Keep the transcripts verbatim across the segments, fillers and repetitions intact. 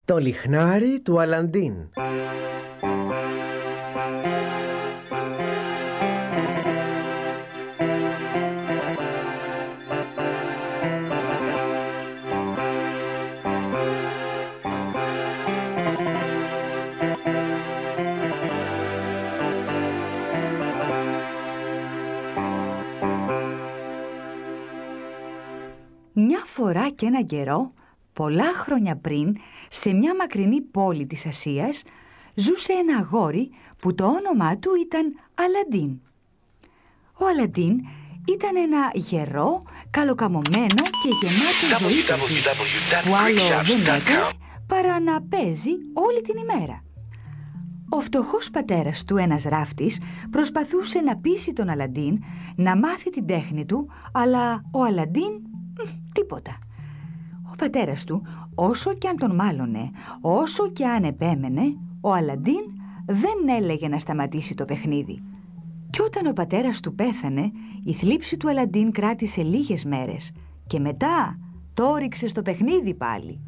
Το λιχνάρι του Αλαντίν. Μια φορά και ένα καιρό, πολλά χρόνια πριν, σε μια μακρινή πόλη της Ασίας, ζούσε ένα αγόρι που το όνομά του ήταν Αλαντίν. Ο Αλαντίν ήταν ένα γερό, καλοκαμωμένο και γεμάτο ζωή παιδί, που άλλο δεν έκανε παρά να παίζει όλη την ημέρα. Ο φτωχός πατέρας του, ένας ράφτης, προσπαθούσε να πείσει τον Αλαντίν να μάθει την τέχνη του, αλλά ο Αλαντίν τίποτα. Ο πατέρας του, όσο και αν τον μάλωνε, όσο και αν επέμενε, ο Αλαντίν δεν έλεγε να σταματήσει το παιχνίδι. Κι όταν ο πατέρας του πέθανε, η θλίψη του Αλαντίν κράτησε λίγες μέρες και μετά το ρίξε στο παιχνίδι πάλι.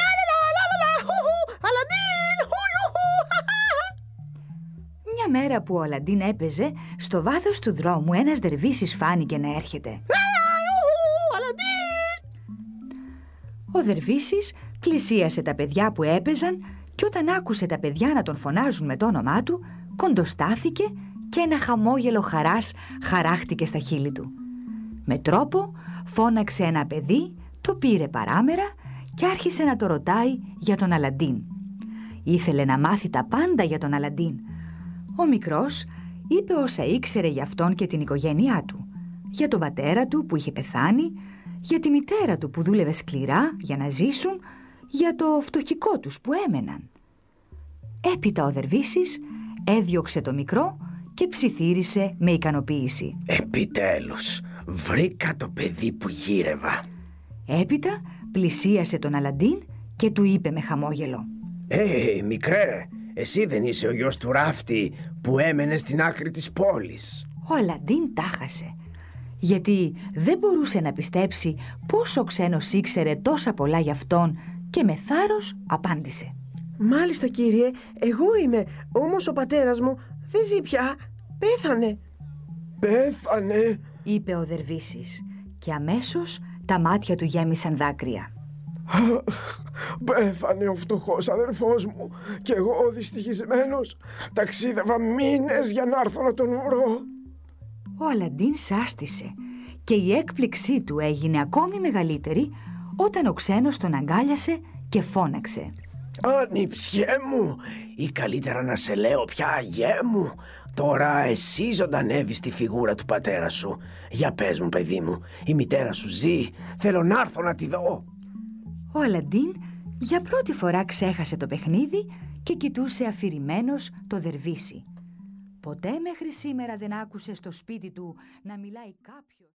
Μια μέρα που ο Αλαντίν έπαιζε, στο βάθος του δρόμου ένας δερβίσης φάνηκε να έρχεται. Ο δερβίσης πλησίασε τα παιδιά που έπαιζαν και όταν άκουσε τα παιδιά να τον φωνάζουν με το όνομά του, κοντοστάθηκε και ένα χαμόγελο χαράς χαράχτηκε στα χείλη του. Με τρόπο φώναξε ένα παιδί, το πήρε παράμερα και άρχισε να το ρωτάει για τον Αλαντίν. Ήθελε να μάθει τα πάντα για τον Αλαντίν. Ο μικρός είπε όσα ήξερε για αυτόν και την οικογένειά του, για τον πατέρα του που είχε πεθάνει, για τη μητέρα του που δούλευε σκληρά για να ζήσουν, για το φτωχικό τους που έμεναν. Έπειτα ο δερβίσης έδιωξε το μικρό και ψιθύρισε με ικανοποίηση. Επιτέλους, βρήκα το παιδί που γύρευα. Έπειτα πλησίασε τον Αλαντίν και του είπε με χαμόγελο. Ε, μικρέ, εσύ δεν είσαι ο γιος του ράφτη που έμενε στην άκρη της πόλης? Ο Αλαντίν τάχασε, γιατί δεν μπορούσε να πιστέψει πόσο ο ξένος ήξερε τόσα πολλά για αυτόν και με θάρρος απάντησε. Μάλιστα κύριε, εγώ είμαι, όμως ο πατέρας μου δεν ζει πια, πέθανε. Πέθανε, είπε ο δερβίσης και αμέσως τα μάτια του γέμισαν δάκρυα. Πέθανε ο φτωχός αδερφός μου και εγώ δυστυχισμένος ταξίδευα μήνες για να έρθω να τον βρω. Ο Αλαντίν σάστησε και η έκπληξή του έγινε ακόμη μεγαλύτερη όταν ο ξένος τον αγκάλιασε και φώναξε. Ανιψιέ μου, ή καλύτερα να σε λέω πια αγιέ μου, τώρα εσύ ζωντανεύεις τη φιγούρα του πατέρα σου. Για πες μου παιδί μου, η μητέρα σου ζει, θέλω να έρθω να τη δω. Ο Αλαντίν για πρώτη φορά ξέχασε το παιχνίδι και κοιτούσε αφηρημένος το δερβίσι. Ποτέ μέχρι σήμερα δεν άκουσε στο σπίτι του να μιλάει κάποιος.